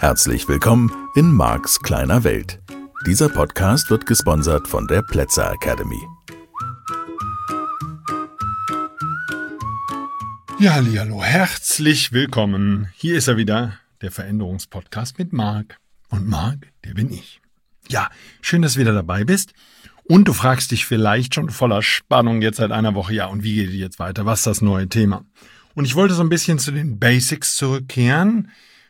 Herzlich willkommen in Marks kleiner Welt. Dieser Podcast wird gesponsert von der Plätzer Academy. Ja, hallihallo, herzlich willkommen. Hier ist er wieder, der Veränderungspodcast mit Mark. Und Mark, der bin ich. Ja, schön, dass du wieder dabei bist. Und du fragst dich vielleicht schon voller Spannung jetzt seit einer Woche, ja, und wie geht es jetzt weiter? Was ist das neue Thema? Und ich wollte so ein bisschen zu den Basics zurückkehren,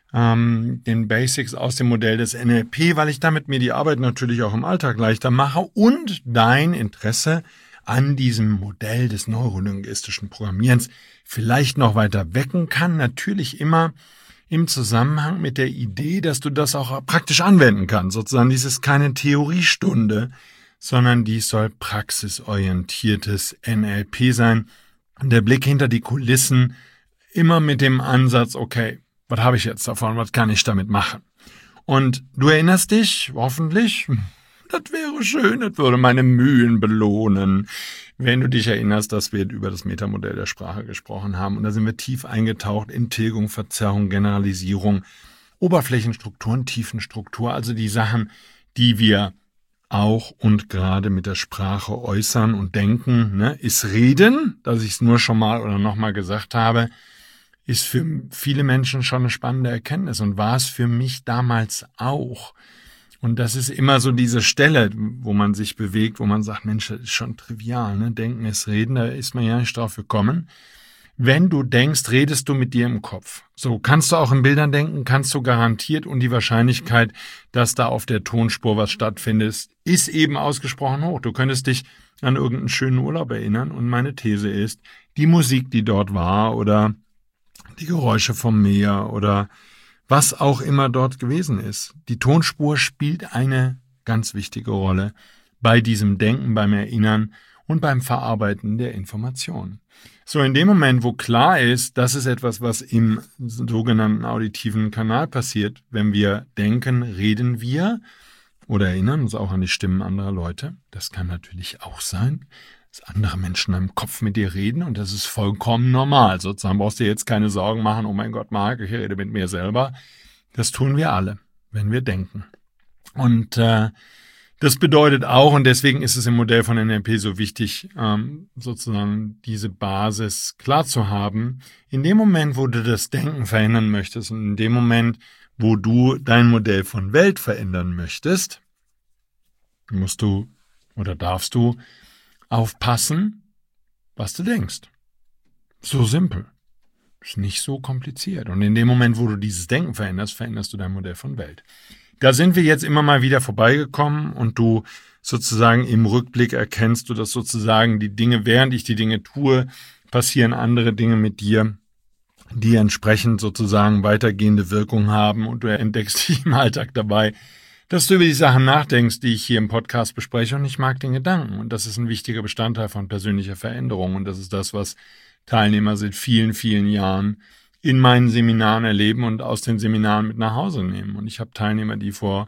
den Basics aus dem Modell des NLP, weil ich damit mir die Arbeit natürlich auch im Alltag leichter mache und dein Interesse an diesem Modell des neurolinguistischen Programmierens vielleicht noch weiter wecken kann. Natürlich immer im Zusammenhang mit der Idee, dass du das auch praktisch anwenden kannst. Sozusagen, dies ist keine Theoriestunde, sondern dies soll praxisorientiertes NLP sein. Und der Blick hinter die Kulissen immer mit dem Ansatz, okay, was habe ich jetzt davon, was kann ich damit machen? Und du erinnerst dich, hoffentlich, das wäre schön, das würde meine Mühen belohnen, wenn du dich erinnerst, dass wir über das Metamodell der Sprache gesprochen haben. Und da sind wir tief eingetaucht in Tilgung, Verzerrung, Generalisierung, Oberflächenstrukturen, Tiefenstruktur, also die Sachen, die wir auch und gerade mit der Sprache äußern und denken, ne, ist Reden, dass ich es nur schon mal oder nochmal gesagt habe, ist für viele Menschen schon eine spannende Erkenntnis und war es für mich damals auch. Und das ist immer so diese Stelle, wo man sich bewegt, wo man sagt, Mensch, das ist schon trivial, ne? Denken ist Reden, da ist man ja nicht drauf gekommen. Wenn du denkst, redest du mit dir im Kopf. So, kannst du auch in Bildern denken, kannst du garantiert, und die Wahrscheinlichkeit, dass da auf der Tonspur was stattfindet, ist eben ausgesprochen hoch. Du könntest dich an irgendeinen schönen Urlaub erinnern und meine These ist, die Musik, die dort war oder die Geräusche vom Meer oder was auch immer dort gewesen ist. Die Tonspur spielt eine ganz wichtige Rolle bei diesem Denken, beim Erinnern und beim Verarbeiten der Informationen. So, in dem Moment, wo klar ist, das ist etwas, was im sogenannten auditiven Kanal passiert, wenn wir denken, reden wir oder erinnern uns auch an die Stimmen anderer Leute. Das kann natürlich auch sein, dass andere Menschen im Kopf mit dir reden und das ist vollkommen normal. Sozusagen brauchst du dir jetzt keine Sorgen machen, oh mein Gott, Marc, ich rede mit mir selber. Das tun wir alle, wenn wir denken. Und das bedeutet auch, und deswegen ist es im Modell von NLP so wichtig, sozusagen diese Basis klar zu haben. In dem Moment, wo du das Denken verändern möchtest und in dem Moment, wo du dein Modell von Welt verändern möchtest, musst du oder darfst du aufpassen, was du denkst. So simpel. Ist nicht so kompliziert. Und in dem Moment, wo du dieses Denken veränderst, veränderst du dein Modell von Welt. Da sind wir jetzt immer mal wieder vorbeigekommen und du sozusagen im Rückblick erkennst du, dass sozusagen die Dinge, während ich die Dinge tue, passieren andere Dinge mit dir, die entsprechend sozusagen weitergehende Wirkung haben und du entdeckst dich im Alltag dabei, dass du über die Sachen nachdenkst, die ich hier im Podcast bespreche und ich mag den Gedanken. Und das ist ein wichtiger Bestandteil von persönlicher Veränderung und das ist das, was Teilnehmer seit vielen, vielen Jahren in meinen Seminaren erleben und aus den Seminaren mit nach Hause nehmen. Und ich habe Teilnehmer, die vor,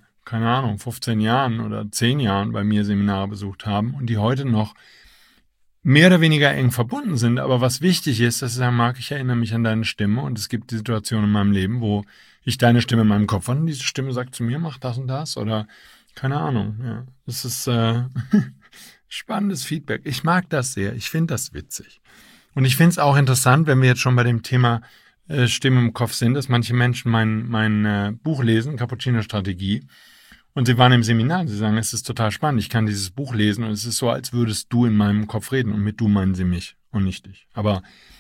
15 Jahren oder 10 Jahren bei mir Seminare besucht haben und die heute noch mehr oder weniger eng verbunden sind. Aber was wichtig ist, dass ich sage, Marc, ich erinnere mich an deine Stimme und es gibt die Situation in meinem Leben, wo ich deine Stimme in meinem Kopf habe und diese Stimme sagt zu mir, mach das und das oder keine Ahnung. Ja, das ist spannendes Feedback. Ich mag das sehr. Ich finde das witzig. Und ich finde es auch interessant, wenn wir jetzt schon bei dem Thema Stimme im Kopf sind, dass manche Menschen mein Buch lesen, Cappuccino-Strategie, und sie waren im Seminar und sie sagen, es ist total spannend, ich kann dieses Buch lesen und es ist so, als würdest du in meinem Kopf reden und mit du meinen sie mich und nicht dich. Aber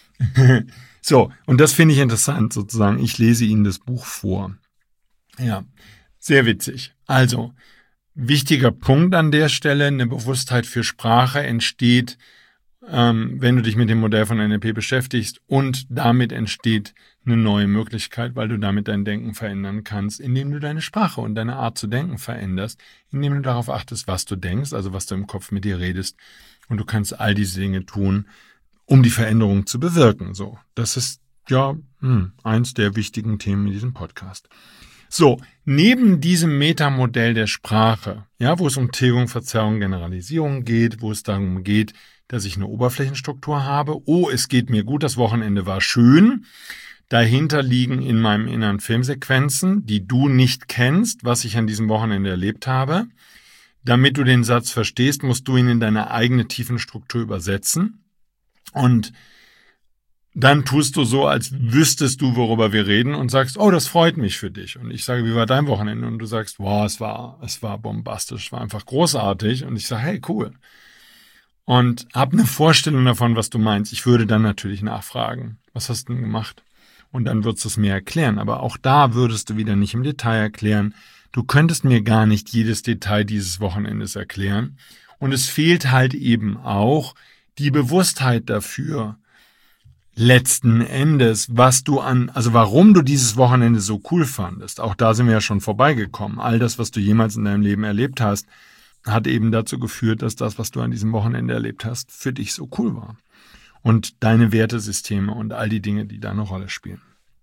so, und das finde ich interessant sozusagen, ich lese ihnen das Buch vor. Ja, sehr witzig. Also, wichtiger Punkt an der Stelle, eine Bewusstheit für Sprache entsteht, wenn du dich mit dem Modell von NLP beschäftigst und damit entsteht eine neue Möglichkeit, weil du damit dein Denken verändern kannst, indem du deine Sprache und deine Art zu denken veränderst, indem du darauf achtest, was du denkst, also was du im Kopf mit dir redest und du kannst all diese Dinge tun, um die Veränderung zu bewirken. So, das ist ja eins der wichtigen Themen in diesem Podcast. So, neben diesem Metamodell der Sprache, ja, wo es um Tilgung, Verzerrung, Generalisierung geht, wo es darum geht, dass ich eine Oberflächenstruktur habe, oh, es geht mir gut, das Wochenende war schön, dahinter liegen in meinem Innern Filmsequenzen, die du nicht kennst, was ich an diesem Wochenende erlebt habe. Damit du den Satz verstehst, musst du ihn in deine eigene Tiefenstruktur übersetzen. Und dann tust du so, als wüsstest du, worüber wir reden und sagst, oh, das freut mich für dich. Und ich sage, wie war dein Wochenende? Und du sagst, wow, es war bombastisch, es war einfach großartig. Und ich sage, hey, cool. Und habe eine Vorstellung davon, was du meinst. Ich würde dann natürlich nachfragen, was hast du denn gemacht? Und dann würdest du es mir erklären. Aber auch da würdest du wieder nicht im Detail erklären. Du könntest mir gar nicht jedes Detail dieses Wochenendes erklären. Und es fehlt halt eben auch die Bewusstheit dafür, letzten Endes, warum du dieses Wochenende so cool fandest. Auch da sind wir ja schon vorbeigekommen. All das, was du jemals in deinem Leben erlebt hast, hat eben dazu geführt, dass das, was du an diesem Wochenende erlebt hast, für dich so cool war. Und deine Wertesysteme und all die Dinge, die da eine Rolle spielen.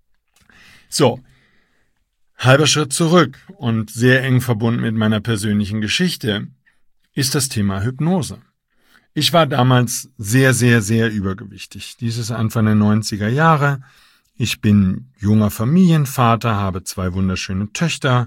So, halber Schritt zurück und sehr eng verbunden mit meiner persönlichen Geschichte ist das Thema Hypnose. Ich war damals sehr, sehr, sehr übergewichtig. Dies ist Anfang der 90er Jahre. Ich bin junger Familienvater, habe 2 wunderschöne Töchter,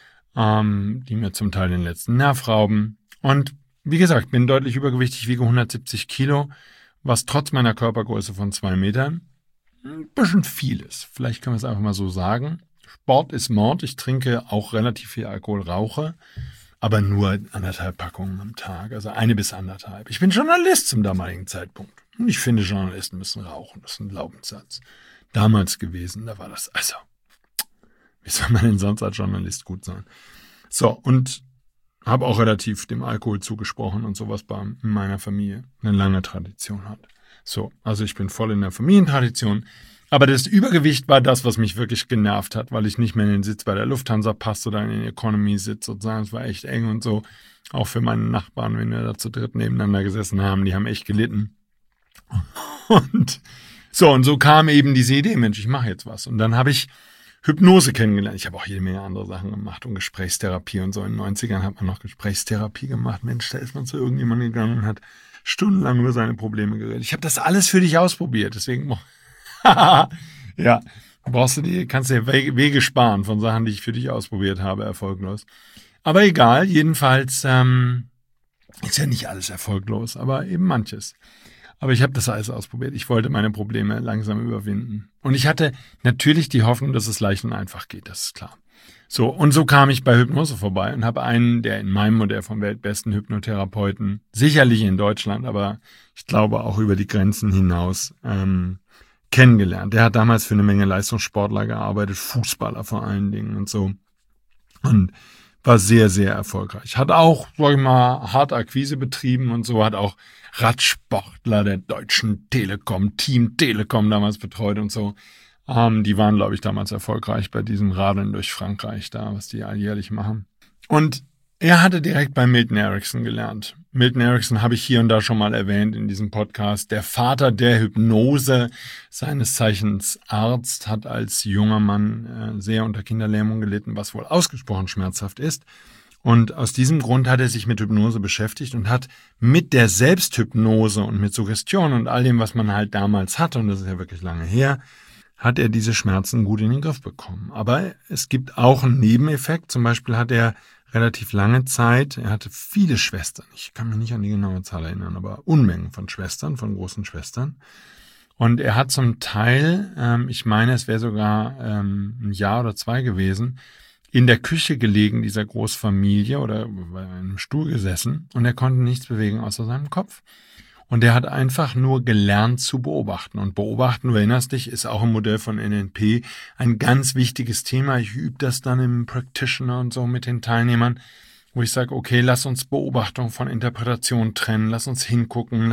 die mir zum Teil den letzten Nerv rauben. Und wie gesagt, bin deutlich übergewichtig, wiege 170 Kilo, was trotz meiner Körpergröße von 2 Metern ein bisschen viel ist. Vielleicht können wir es einfach mal so sagen. Sport ist Mord. Ich trinke auch relativ viel Alkohol, rauche, aber nur 1,5 Packungen am Tag, also 1 bis 1,5. Ich bin Journalist zum damaligen Zeitpunkt. Und ich finde, Journalisten müssen rauchen. Das ist ein Glaubenssatz. Damals gewesen, da war das, also, wie soll man denn sonst als Journalist gut sein? So, und habe auch relativ dem Alkohol zugesprochen und sowas in meiner Familie eine lange Tradition hat. So, also ich bin voll in der Familientradition. Aber das Übergewicht war das, was mich wirklich genervt hat, weil ich nicht mehr in den Sitz bei der Lufthansa passte oder in den Economy-Sitz sozusagen. Es war echt eng und so. Auch für meine Nachbarn, wenn wir da zu dritt nebeneinander gesessen haben, die haben echt gelitten. Und so kam eben diese Idee, Mensch, ich mache jetzt was. Und dann habe ich Hypnose kennengelernt. Ich habe auch jede Menge andere Sachen gemacht und Gesprächstherapie und so. In den 90ern hat man noch Gesprächstherapie gemacht. Mensch, da ist man zu irgendjemandem gegangen und hat stundenlang über seine Probleme geredet. Ich habe das alles für dich ausprobiert, deswegen ja, kannst dir Wege sparen von Sachen, die ich für dich ausprobiert habe, erfolglos. Aber egal, jedenfalls ist ja nicht alles erfolglos, aber eben manches. Aber ich habe das alles ausprobiert. Ich wollte meine Probleme langsam überwinden. Und ich hatte natürlich die Hoffnung, dass es leicht und einfach geht, das ist klar. So, und so kam ich bei Hypnose vorbei und habe einen, der in meinem Modell vom weltbesten Hypnotherapeuten, sicherlich in Deutschland, aber ich glaube auch über die Grenzen hinaus, kennengelernt. Der hat damals für eine Menge Leistungssportler gearbeitet, Fußballer vor allen Dingen und so. Und war sehr, sehr erfolgreich. Hat auch, sag ich mal, hart Akquise betrieben und so, hat auch Radsportler der Deutschen Telekom, Team Telekom damals betreut und so. Die waren, glaube ich, damals erfolgreich bei diesem Radeln durch Frankreich da, was die alljährlich machen. Und er hatte direkt bei Milton Erickson gelernt. Milton Erickson habe ich hier und da schon mal erwähnt in diesem Podcast. Der Vater der Hypnose, seines Zeichens Arzt, hat als junger Mann sehr unter Kinderlähmung gelitten, was wohl ausgesprochen schmerzhaft ist. Und aus diesem Grund hat er sich mit Hypnose beschäftigt und hat mit der Selbsthypnose und mit Suggestion und all dem, was man halt damals hatte, und das ist ja wirklich lange her, hat er diese Schmerzen gut in den Griff bekommen. Aber es gibt auch einen Nebeneffekt. Zum Beispiel hat er relativ lange Zeit, er hatte viele Schwestern. Ich kann mich nicht an die genaue Zahl erinnern, aber Unmengen von Schwestern, von großen Schwestern. Und er hat zum Teil, ich meine, es wäre sogar 1 Jahr oder 2 gewesen, in der Küche gelegen dieser Großfamilie oder bei einem Stuhl gesessen und er konnte nichts bewegen außer seinem Kopf. Und er hat einfach nur gelernt zu beobachten. Und beobachten, du erinnerst dich, ist auch im Modell von NLP ein ganz wichtiges Thema. Ich übe das dann im Practitioner und so mit den Teilnehmern, wo ich sage, okay, lass uns Beobachtung von Interpretation trennen, lass uns hingucken,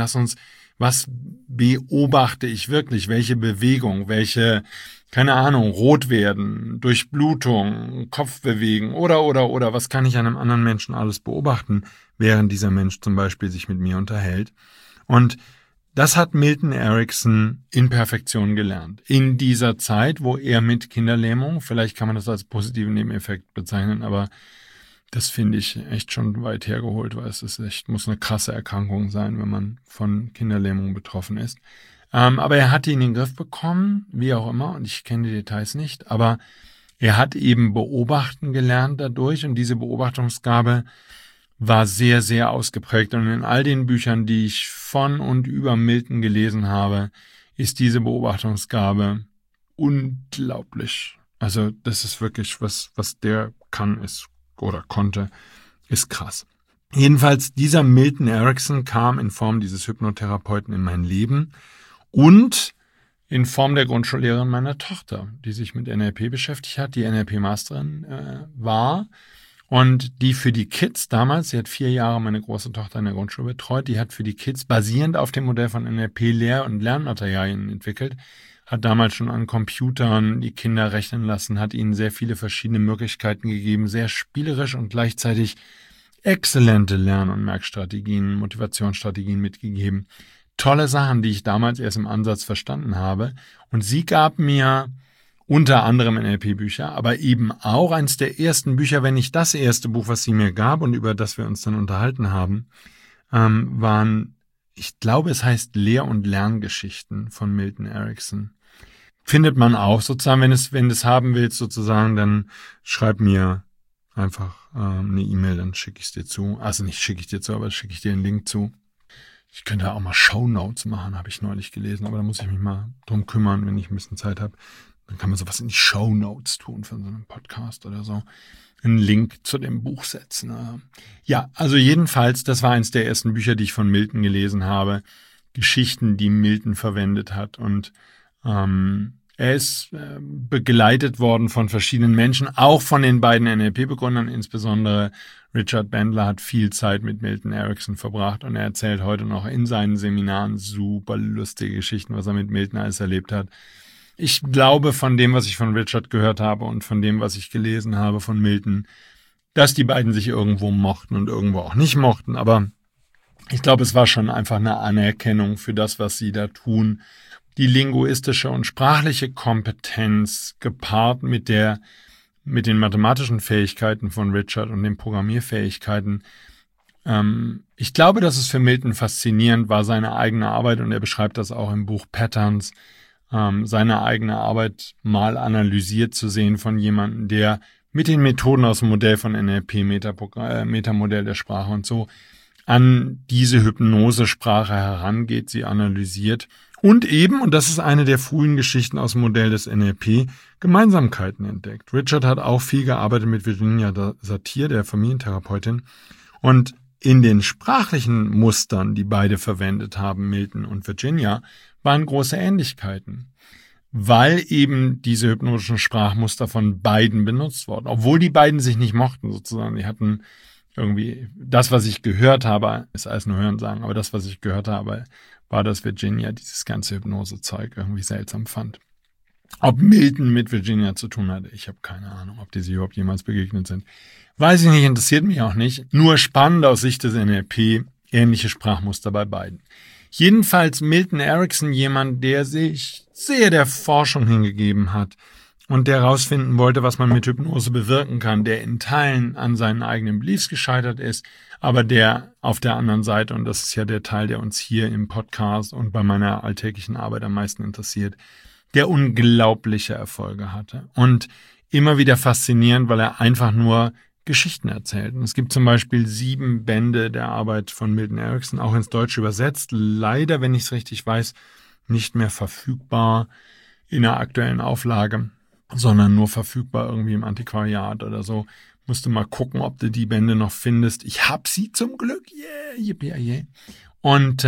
was beobachte ich wirklich, welche Bewegung, welche, keine Ahnung, rot werden, Durchblutung, Kopf bewegen oder, was kann ich an einem anderen Menschen alles beobachten, während dieser Mensch zum Beispiel sich mit mir unterhält. Und das hat Milton Erickson in Perfektion gelernt. In dieser Zeit, wo er mit Kinderlähmung, vielleicht kann man das als positiven Nebeneffekt bezeichnen, aber das finde ich echt schon weit hergeholt, weil es ist echt, muss eine krasse Erkrankung sein, wenn man von Kinderlähmung betroffen ist. Aber er hat ihn in den Griff bekommen, wie auch immer, und ich kenne die Details nicht, aber er hat eben beobachten gelernt dadurch und diese Beobachtungsgabe war sehr, sehr ausgeprägt. Und in all den Büchern, die ich von und über Milton gelesen habe, ist diese Beobachtungsgabe unglaublich. Also das ist wirklich, was der kann ist oder konnte, ist krass. Jedenfalls, dieser Milton Erickson kam in Form dieses Hypnotherapeuten in mein Leben und in Form der Grundschullehrerin meiner Tochter, die sich mit NLP beschäftigt hat, die NLP-Masterin war und die für die Kids damals, sie hat 4 Jahre meine große Tochter in der Grundschule betreut, die hat für die Kids basierend auf dem Modell von NLP Lehr- und Lernmaterialien entwickelt, hat damals schon an Computern die Kinder rechnen lassen, hat ihnen sehr viele verschiedene Möglichkeiten gegeben, sehr spielerisch und gleichzeitig exzellente Lern- und Merkstrategien, Motivationsstrategien mitgegeben. Tolle Sachen, die ich damals erst im Ansatz verstanden habe. Und sie gab mir unter anderem NLP-Bücher, aber eben auch eines der ersten Bücher, wenn nicht das erste Buch, was sie mir gab und über das wir uns dann unterhalten haben, waren, ich glaube, es heißt Lehr- und Lerngeschichten von Milton Erickson. Findet man auch sozusagen, wenn du es haben willst sozusagen, dann schreib mir einfach eine E-Mail, dann schicke ich es dir zu. Also nicht schicke ich dir zu, aber schicke ich dir einen Link zu. Ich könnte auch mal Shownotes machen, habe ich neulich gelesen, aber da muss ich mich mal drum kümmern, wenn ich ein bisschen Zeit habe. Dann kann man sowas in die Shownotes tun von so einem Podcast oder so. Einen Link zu dem Buch setzen. Ja, also jedenfalls, das war eins der ersten Bücher, die ich von Milton gelesen habe. Geschichten, die Milton verwendet hat. Und er ist begleitet worden von verschiedenen Menschen, auch von den beiden NLP-Begründern, insbesondere Richard Bandler hat viel Zeit mit Milton Erickson verbracht und er erzählt heute noch in seinen Seminaren super lustige Geschichten, was er mit Milton alles erlebt hat. Ich glaube, von dem, was ich von Richard gehört habe und von dem, was ich gelesen habe von Milton, dass die beiden sich irgendwo mochten und irgendwo auch nicht mochten, aber ich glaube, es war schon einfach eine Anerkennung für das, was sie da tun. Die linguistische und sprachliche Kompetenz gepaart mit den mathematischen Fähigkeiten von Richard und den Programmierfähigkeiten. Ich glaube, dass es für Milton faszinierend war, seine eigene Arbeit, und er beschreibt das auch im Buch Patterns, seine eigene Arbeit mal analysiert zu sehen von jemandem, der mit den Methoden aus dem Modell von NLP, Metamodell der Sprache und so, an diese Hypnosesprache herangeht, sie analysiert und eben, und das ist eine der frühen Geschichten aus dem Modell des NLP, Gemeinsamkeiten entdeckt. Richard hat auch viel gearbeitet mit Virginia Satir, der Familientherapeutin, und in den sprachlichen Mustern, die beide verwendet haben, Milton und Virginia, waren große Ähnlichkeiten, weil eben diese hypnotischen Sprachmuster von beiden benutzt wurden, obwohl die beiden sich nicht mochten sozusagen. Die hatten irgendwie, das, was ich gehört habe, ist alles nur Hörensagen, aber das, was ich gehört habe, war, dass Virginia dieses ganze Hypnose-Zeug irgendwie seltsam fand. Ob Milton mit Virginia zu tun hatte, ich habe keine Ahnung, ob die sich überhaupt jemals begegnet sind. Weiß ich nicht, interessiert mich auch nicht. Nur spannend aus Sicht des NLP, ähnliche Sprachmuster bei beiden. Jedenfalls Milton Erickson, jemand, der sich sehr der Forschung hingegeben hat und der herausfinden wollte, was man mit Hypnose bewirken kann, der in Teilen an seinen eigenen Beliefs gescheitert ist, aber der auf der anderen Seite, und das ist ja der Teil, der uns hier im Podcast und bei meiner alltäglichen Arbeit am meisten interessiert, der unglaubliche Erfolge hatte. Und immer wieder faszinierend, weil er einfach nur Geschichten erzählt. Und es gibt zum Beispiel 7 Bände der Arbeit von Milton Erickson, auch ins Deutsche übersetzt. Leider, wenn ich es richtig weiß, nicht mehr verfügbar in der aktuellen Auflage, sondern nur verfügbar irgendwie im Antiquariat oder so. Musst du mal gucken, ob du die Bände noch findest. Ich hab sie zum Glück. Yeah, yippie, yeah. Und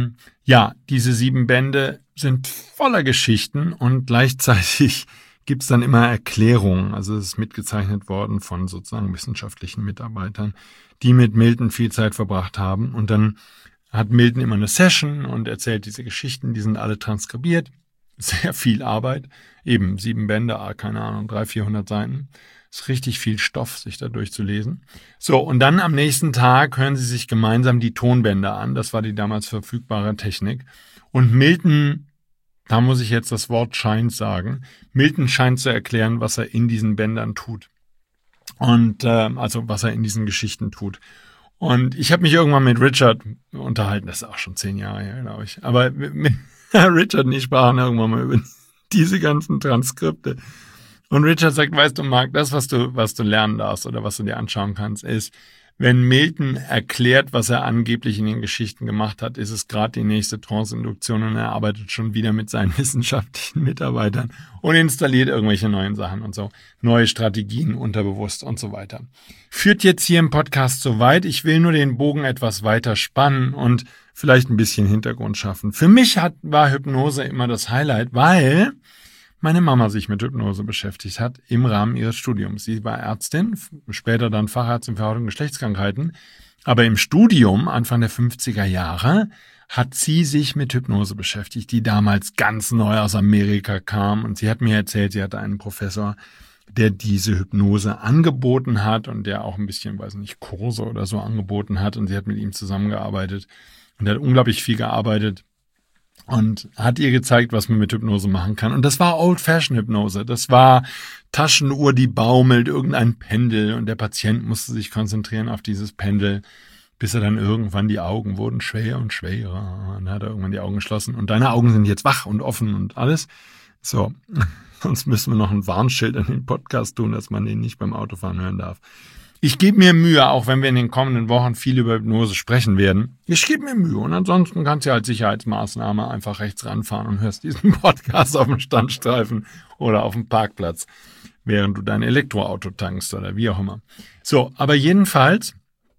ja, diese 7 Bände sind voller Geschichten und gleichzeitig gibt's dann immer Erklärungen. Also es ist mitgezeichnet worden von sozusagen wissenschaftlichen Mitarbeitern, die mit Milton viel Zeit verbracht haben. Und dann hat Milton immer eine Session und erzählt diese Geschichten. Die sind alle transkribiert. Sehr viel Arbeit. Eben 7 Bände, keine Ahnung, 300-400 Seiten. Ist richtig viel Stoff, sich da durchzulesen. So, und dann am nächsten Tag hören sie sich gemeinsam die Tonbänder an. Das war die damals verfügbare Technik. Und Milton, da muss ich jetzt das Wort scheint sagen, Milton scheint zu erklären, was er in diesen Bändern tut. Und also was er in diesen Geschichten tut. Und ich habe mich irgendwann mit Richard unterhalten, das ist auch schon 10 Jahre her, glaube ich. Aber mit Richard und ich sprachen irgendwann mal über diese ganzen Transkripte. Und Richard sagt, weißt du, Mark, das, was du lernen darfst oder was du dir anschauen kannst, ist, wenn Milton erklärt, was er angeblich in den Geschichten gemacht hat, ist es gerade die nächste Trance-Induktion und er arbeitet schon wieder mit seinen wissenschaftlichen Mitarbeitern und installiert irgendwelche neuen Sachen und so, neue Strategien unterbewusst und so weiter. Führt jetzt hier im Podcast so weit, ich will nur den Bogen etwas weiter spannen und vielleicht ein bisschen Hintergrund schaffen. Für mich war Hypnose immer das Highlight, weil meine Mama sich mit Hypnose beschäftigt hat im Rahmen ihres Studiums. Sie war Ärztin, später dann Fachärztin für Haut- und Geschlechtskrankheiten. Aber im Studium, Anfang der 50er Jahre, hat sie sich mit Hypnose beschäftigt, die damals ganz neu aus Amerika kam. Und sie hat mir erzählt, sie hatte einen Professor, der diese Hypnose angeboten hat und der auch ein bisschen, weiß nicht, Kurse oder so angeboten hat. Und sie hat mit ihm zusammengearbeitet und er hat unglaublich viel gearbeitet. Und hat ihr gezeigt, was man mit Hypnose machen kann. Und das war Old-Fashioned-Hypnose. Das war Taschenuhr, die baumelt, irgendein Pendel. Und der Patient musste sich konzentrieren auf dieses Pendel, bis er dann irgendwann die Augen wurden schwer und schwerer. Und dann hat er irgendwann die Augen geschlossen. Und deine Augen sind jetzt wach und offen und alles. So, sonst müssen wir noch ein Warnschild an den Podcast tun, dass man den nicht beim Autofahren hören darf. Ich gebe mir Mühe, auch wenn wir in den kommenden Wochen viel über Hypnose sprechen werden. Ich gebe mir Mühe und ansonsten kannst du als Sicherheitsmaßnahme einfach rechts ranfahren und hörst diesen Podcast auf dem Standstreifen oder auf dem Parkplatz, während du dein Elektroauto tankst oder wie auch immer. So, aber jedenfalls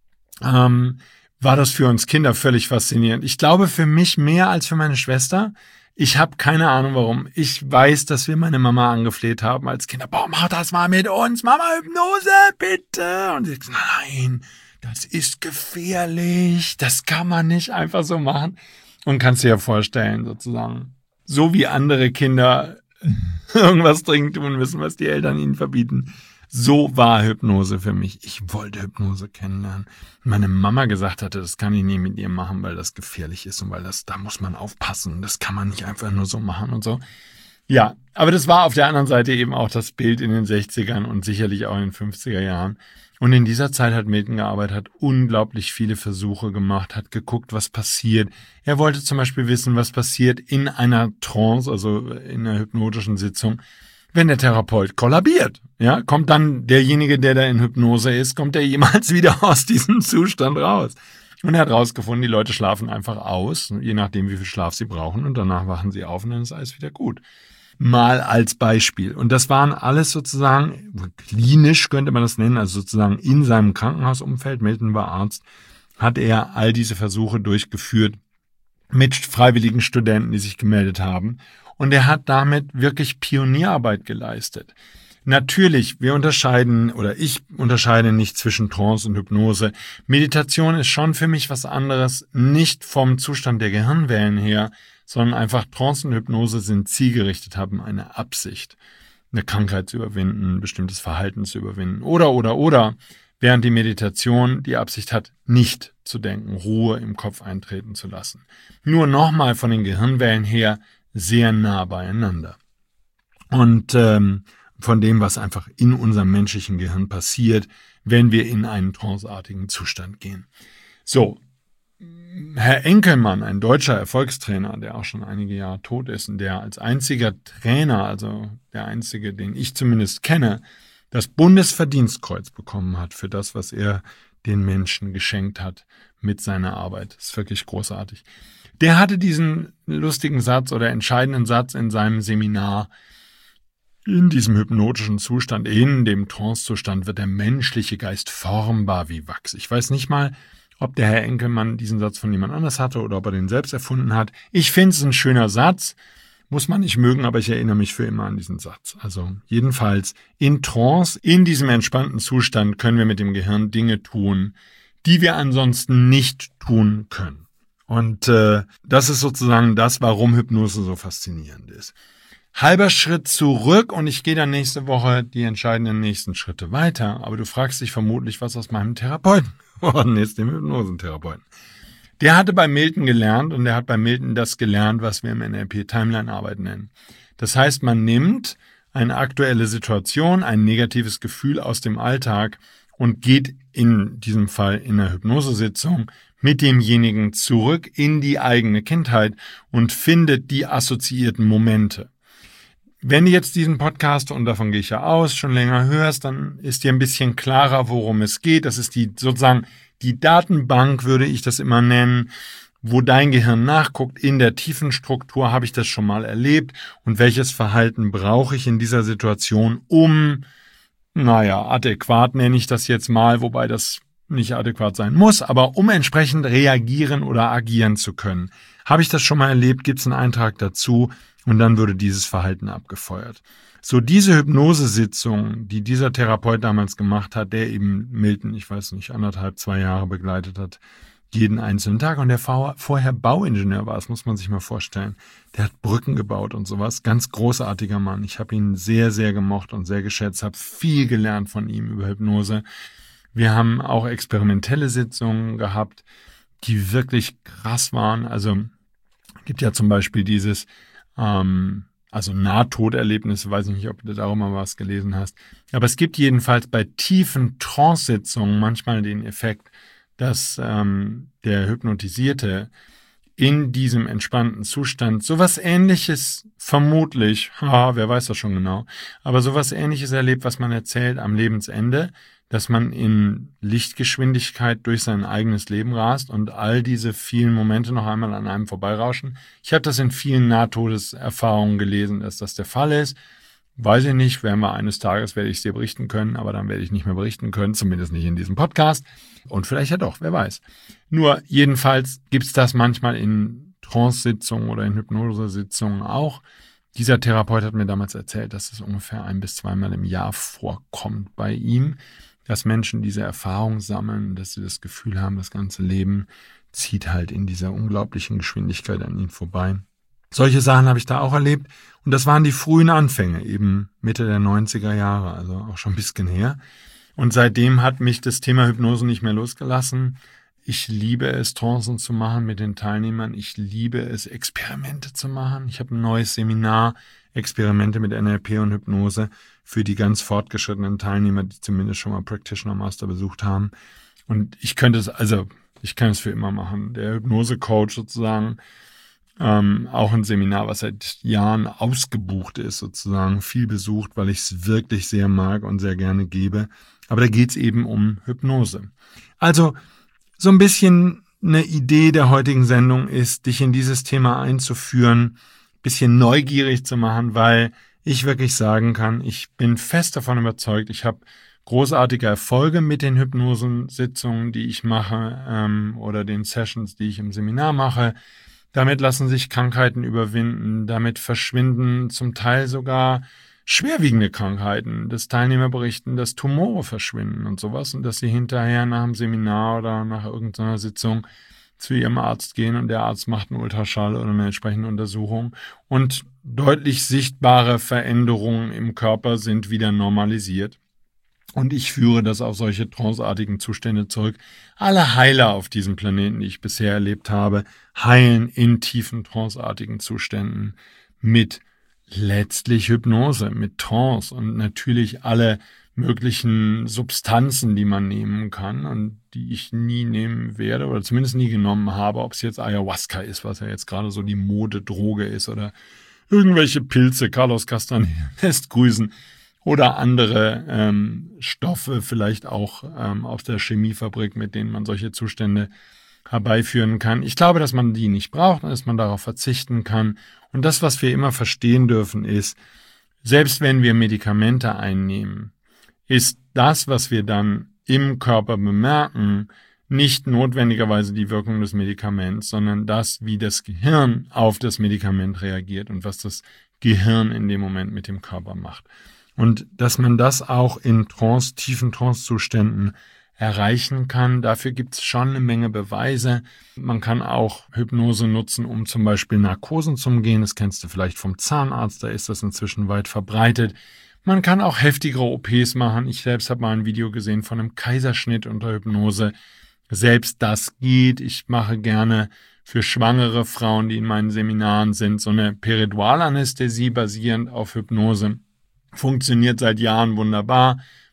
war das für uns Kinder völlig faszinierend. Ich glaube für mich mehr als für meine Schwester. Ich habe keine Ahnung warum. Ich weiß, dass wir meine Mama angefleht haben als Kinder. Boah, mach das mal mit uns. Mama, Hypnose, bitte. Und sie sagt, nein, das ist gefährlich. Das kann man nicht einfach so machen. Und kannst dir ja vorstellen, sozusagen, so wie andere Kinder irgendwas dringend tun müssen, was die Eltern ihnen verbieten. So war Hypnose für mich. Ich wollte Hypnose kennenlernen. Meine Mama gesagt hatte, das kann ich nie mit ihr machen, weil das gefährlich ist und weil da muss man aufpassen. Das kann man nicht einfach nur so machen und so. Ja, aber das war auf der anderen Seite eben auch das Bild in den 60ern und sicherlich auch in den 50er Jahren. Und in dieser Zeit hat Milton gearbeitet, hat unglaublich viele Versuche gemacht, hat geguckt, was passiert. Er wollte zum Beispiel wissen, was passiert in einer Trance, also in einer hypnotischen Sitzung, wenn der Therapeut kollabiert. Ja, kommt dann derjenige, der da in Hypnose ist, kommt er jemals wieder aus diesem Zustand raus? Und er hat rausgefunden, die Leute schlafen einfach aus, je nachdem, wie viel Schlaf sie brauchen, und danach wachen sie auf und dann ist alles wieder gut. Mal als Beispiel. Und das waren alles sozusagen, klinisch könnte man das nennen, also sozusagen in seinem Krankenhausumfeld, Milton war Arzt, hat er all diese Versuche durchgeführt mit freiwilligen Studenten, die sich gemeldet haben. Und er hat damit wirklich Pionierarbeit geleistet. Natürlich, ich unterscheide nicht zwischen Trance und Hypnose. Meditation ist schon für mich was anderes, nicht vom Zustand der Gehirnwellen her, sondern einfach Trance und Hypnose sind zielgerichtet, haben eine Absicht, eine Krankheit zu überwinden, ein bestimmtes Verhalten zu überwinden oder, während die Meditation die Absicht hat, nicht zu denken, Ruhe im Kopf eintreten zu lassen. Nur nochmal von den Gehirnwellen her sehr nah beieinander. Und von dem, was einfach in unserem menschlichen Gehirn passiert, wenn wir in einen tranceartigen Zustand gehen. So, Herr Enkelmann, ein deutscher Erfolgstrainer, der auch schon einige Jahre tot ist und der als einziger Trainer, also der einzige, den ich zumindest kenne, das Bundesverdienstkreuz bekommen hat für das, was er den Menschen geschenkt hat mit seiner Arbeit. Das ist wirklich großartig. Der hatte diesen lustigen Satz oder entscheidenden Satz in seinem Seminar: In diesem hypnotischen Zustand, in dem Trancezustand wird der menschliche Geist formbar wie Wachs. Ich weiß nicht mal, ob der Herr Enkelmann diesen Satz von jemand anders hatte oder ob er den selbst erfunden hat. Ich finde es ein schöner Satz, muss man nicht mögen, aber ich erinnere mich für immer an diesen Satz. Also jedenfalls in Trance, in diesem entspannten Zustand können wir mit dem Gehirn Dinge tun, die wir ansonsten nicht tun können. Und das ist sozusagen das, warum Hypnose so faszinierend ist. Halber Schritt zurück und ich gehe dann nächste Woche die entscheidenden nächsten Schritte weiter. Aber du fragst dich vermutlich, was aus meinem Therapeuten geworden ist, dem Hypnosetherapeuten. Der hatte bei Milton gelernt und der hat bei Milton das gelernt, was wir im NLP-Timeline-Arbeit nennen. Das heißt, man nimmt eine aktuelle Situation, ein negatives Gefühl aus dem Alltag und geht in diesem Fall in der Hypnosesitzung, mit demjenigen zurück in die eigene Kindheit und findet die assoziierten Momente. Wenn du jetzt diesen Podcast, und davon gehe ich ja aus, schon länger hörst, dann ist dir ein bisschen klarer, worum es geht. Das ist sozusagen die Datenbank, würde ich das immer nennen, wo dein Gehirn nachguckt. In der tiefen Struktur habe ich das schon mal erlebt und welches Verhalten brauche ich in dieser Situation, um, adäquat nenne ich das jetzt mal, wobei das nicht adäquat sein muss, aber um entsprechend reagieren oder agieren zu können. Habe ich das schon mal erlebt, gibt es einen Eintrag dazu und dann würde dieses Verhalten abgefeuert. So, diese Hypnosesitzung, die dieser Therapeut damals gemacht hat, der eben Milton, 2 Jahre begleitet hat, jeden einzelnen Tag, und der vorher Bauingenieur war, das muss man sich mal vorstellen. Der hat Brücken gebaut und sowas, ganz großartiger Mann. Ich habe ihn sehr, sehr gemocht und sehr geschätzt, habe viel gelernt von ihm über Hypnose. Wir haben auch experimentelle Sitzungen gehabt, die wirklich krass waren. Also gibt ja zum Beispiel dieses Nahtoderlebnisse, weiß ich nicht, ob du da auch mal was gelesen hast. Aber es gibt jedenfalls bei tiefen Trance-Sitzungen manchmal den Effekt, dass der Hypnotisierte in diesem entspannten Zustand sowas Ähnliches vermutlich, wer weiß das schon genau, aber sowas Ähnliches erlebt, was man erzählt am Lebensende, dass man in Lichtgeschwindigkeit durch sein eigenes Leben rast und all diese vielen Momente noch einmal an einem vorbeirauschen. Ich habe das in vielen Nahtodeserfahrungen gelesen, dass das der Fall ist. Weiß ich nicht, eines Tages werde ich es dir berichten können, aber dann werde ich nicht mehr berichten können, zumindest nicht in diesem Podcast. Und vielleicht ja doch, wer weiß. Nur jedenfalls gibt's das manchmal in Trance-Sitzungen oder in Hypnosesitzungen auch. Dieser Therapeut hat mir damals erzählt, dass es ungefähr 1 bis 2 Mal im Jahr vorkommt bei ihm, dass Menschen diese Erfahrung sammeln, dass sie das Gefühl haben, das ganze Leben zieht halt in dieser unglaublichen Geschwindigkeit an ihnen vorbei. Solche Sachen habe ich da auch erlebt und das waren die frühen Anfänge, eben Mitte der 90er Jahre, also auch schon ein bisschen her. Und seitdem hat mich das Thema Hypnose nicht mehr losgelassen. Ich liebe es, Trancen zu machen mit den Teilnehmern. Ich liebe es, Experimente zu machen. Ich habe ein neues Seminar, Experimente mit NLP und Hypnose für die ganz fortgeschrittenen Teilnehmer, die zumindest schon mal Practitioner Master besucht haben. Und ich kann es für immer machen. Der Hypnose-Coach sozusagen, auch ein Seminar, was seit Jahren ausgebucht ist sozusagen, viel besucht, weil ich es wirklich sehr mag und sehr gerne gebe. Aber da geht es eben um Hypnose. Also so ein bisschen eine Idee der heutigen Sendung ist, dich in dieses Thema einzuführen, ein bisschen neugierig zu machen, weil ich wirklich sagen kann, ich bin fest davon überzeugt, ich habe großartige Erfolge mit den Hypnosesitzungen, die ich mache, oder den Sessions, die ich im Seminar mache. Damit lassen sich Krankheiten überwinden, damit verschwinden zum Teil sogar schwerwiegende Krankheiten. Das Teilnehmer berichten, dass Tumore verschwinden und sowas und dass sie hinterher nach dem Seminar oder nach irgendeiner Sitzung zu ihrem Arzt gehen und der Arzt macht einen Ultraschall oder eine entsprechende Untersuchung und deutlich sichtbare Veränderungen im Körper sind wieder normalisiert. Und ich führe das auf solche tranceartigen Zustände zurück. Alle Heiler auf diesem Planeten, die ich bisher erlebt habe, heilen in tiefen tranceartigen Zuständen mit letztlich Hypnose, mit Trance und natürlich alle möglichen Substanzen, die man nehmen kann und die ich nie nehmen werde oder zumindest nie genommen habe, ob es jetzt Ayahuasca ist, was ja jetzt gerade so die Modedroge ist oder irgendwelche Pilze, Carlos Castaneda lässt grüßen oder andere Stoffe, vielleicht auch aus der Chemiefabrik, mit denen man solche Zustände herbeiführen kann. Ich glaube, dass man die nicht braucht und dass man darauf verzichten kann. Und das, was wir immer verstehen dürfen, ist, selbst wenn wir Medikamente einnehmen, ist das, was wir dann im Körper bemerken, nicht notwendigerweise die Wirkung des Medikaments, sondern das, wie das Gehirn auf das Medikament reagiert und was das Gehirn in dem Moment mit dem Körper macht. Und dass man das auch in tiefen Trance-Zuständen erreichen kann. Dafür gibt es schon eine Menge Beweise. Man kann auch Hypnose nutzen, um zum Beispiel Narkosen zu umgehen. Das kennst du vielleicht vom Zahnarzt, da ist das inzwischen weit verbreitet. Man kann auch heftigere OPs machen. Ich selbst habe mal ein Video gesehen von einem Kaiserschnitt unter Hypnose. Selbst das geht. Ich mache gerne für schwangere Frauen, die in meinen Seminaren sind, so eine Peridualanästhesie basierend auf Hypnose. Funktioniert seit Jahren wunderbar.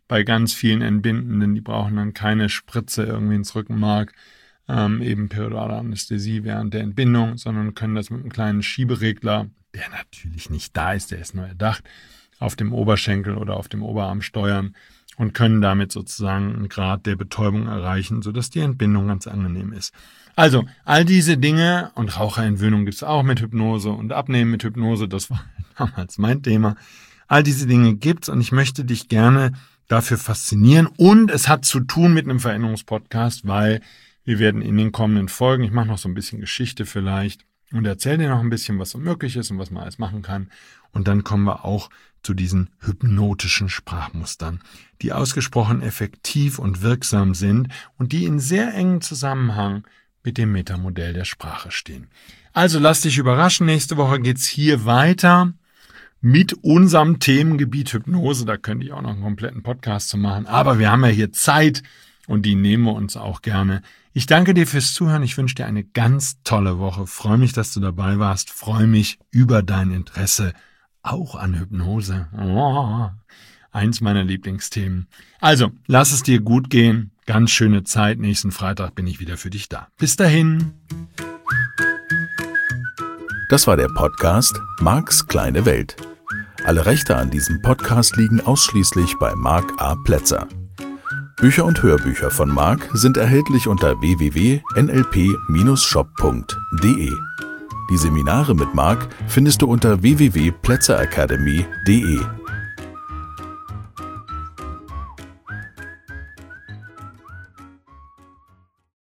bei ganz vielen Entbindenden, die brauchen dann keine Spritze irgendwie ins Rückenmark, eben periodale Anästhesie während der Entbindung, sondern können das mit einem kleinen Schieberegler, der natürlich nicht da ist, der ist nur erdacht, auf dem Oberschenkel oder auf dem Oberarm steuern und können damit sozusagen einen Grad der Betäubung erreichen, sodass die Entbindung ganz angenehm ist. Also, all diese Dinge, und Raucherentwöhnung gibt es auch mit Hypnose und Abnehmen mit Hypnose, das war damals mein Thema. All diese Dinge gibt's und ich möchte dich gerne dafür faszinieren, und es hat zu tun mit einem Veränderungspodcast, weil wir werden in den kommenden Folgen, ich mache noch so ein bisschen Geschichte vielleicht und erzähle dir noch ein bisschen, was so möglich ist und was man alles machen kann, und dann kommen wir auch zu diesen hypnotischen Sprachmustern, die ausgesprochen effektiv und wirksam sind und die in sehr engem Zusammenhang mit dem Metamodell der Sprache stehen. Also lass dich überraschen, nächste Woche geht's hier weiter mit unserem Themengebiet Hypnose. Da könnte ich auch noch einen kompletten Podcast zu machen, aber wir haben ja hier Zeit und die nehmen wir uns auch gerne. Ich danke dir fürs Zuhören, ich wünsche dir eine ganz tolle Woche, freue mich, dass du dabei warst, freue mich über dein Interesse auch an Hypnose. Oh, eins meiner Lieblingsthemen. Also, lass es dir gut gehen. Ganz schöne Zeit. Nächsten Freitag bin ich wieder für dich da. Bis dahin. Das war der Podcast Marks kleine Welt. Alle Rechte an diesem Podcast liegen ausschließlich bei Mark A. Plätzer. Bücher und Hörbücher von Mark sind erhältlich unter www.nlp-shop.de. Die Seminare mit Mark findest du unter www.plätzeracademy.de.